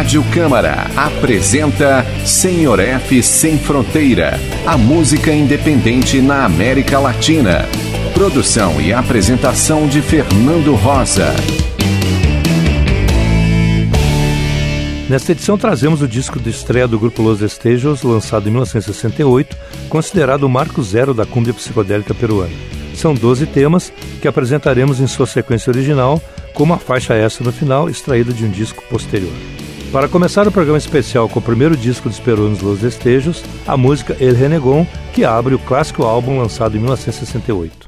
Rádio Câmara apresenta Senhor F Sem Fronteira, a música independente na América Latina. Produção e apresentação de Fernando Rosa. Nesta edição trazemos o disco de estreia do grupo Los Destellos, lançado em 1968, considerado o marco zero da cumbia psicodélica peruana. São 12 temas que apresentaremos em sua sequência original, com uma faixa extra no final, extraída de um disco posterior. Para começar o programa especial com o primeiro disco dos peruanos Los Destellos, a música El Renegón, que abre o clássico álbum lançado em 1968.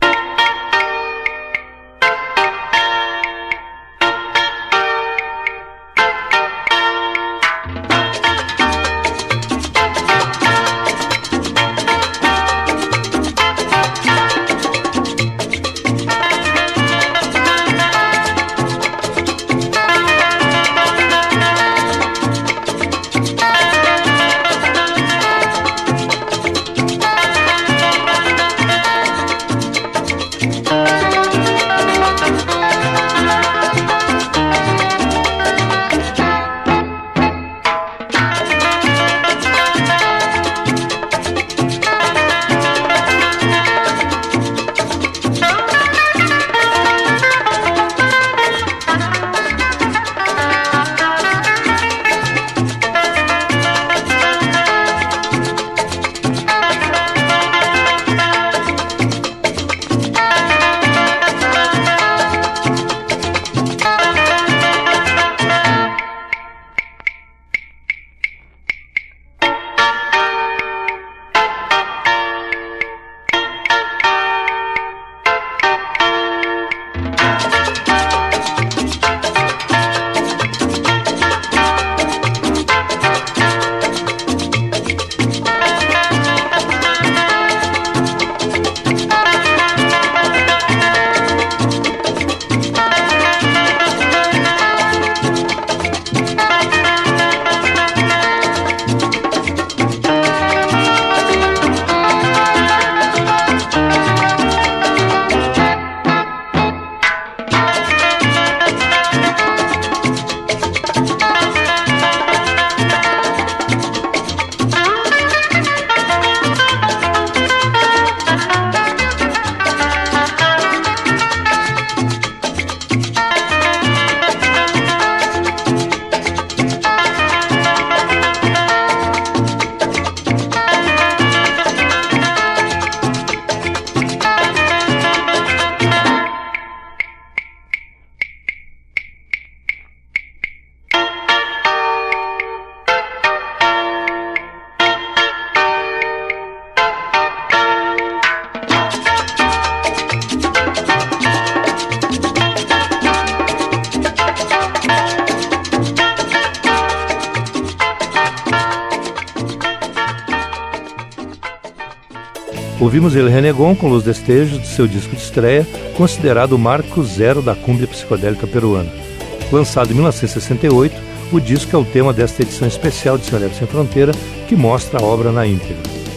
Ouvimos El Renegón com Los Destellos de seu disco de estreia, considerado o marco zero da cumbia psicodélica peruana. Lançado em 1968, o disco é o tema desta edição especial de Senhor F Sem Fronteira, que mostra a obra na íntegra.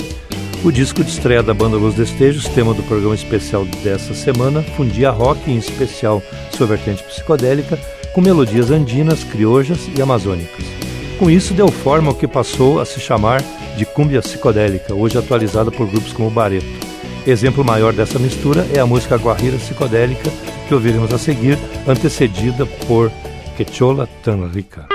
O disco de estreia da banda Los Destellos, tema do programa especial desta semana, fundia rock, em especial sua vertente psicodélica, com melodias andinas, criojas e amazônicas. Com isso, deu forma ao que passou a se chamar de cumbia psicodélica, hoje atualizada por grupos como Barreto. Exemplo maior dessa mistura é a música guajira psicodélica, que ouviremos a seguir, antecedida por Que Chola Tan Rica.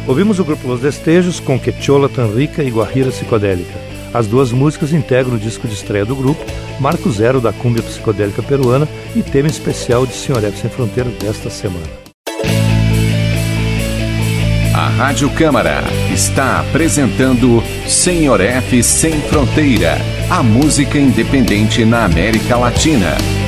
Ouvimos o grupo Los Destejos com Quechola Tan Rica e Guajira Psicodélica. As duas músicas integram o disco de estreia do grupo, Marco Zero da Cúmbia Psicodélica Peruana e tema especial de Senhor F Sem Fronteiras desta semana. A Rádio Câmara está apresentando Senhor F Sem Fronteira, a música independente na América Latina.